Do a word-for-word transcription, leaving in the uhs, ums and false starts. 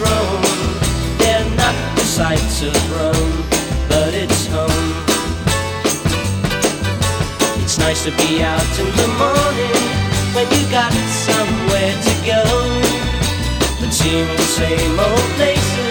roam. They're not the sights of Rome, but it's home. It's nice to be out in the morning when you got somewhere to go, but seeing the same old places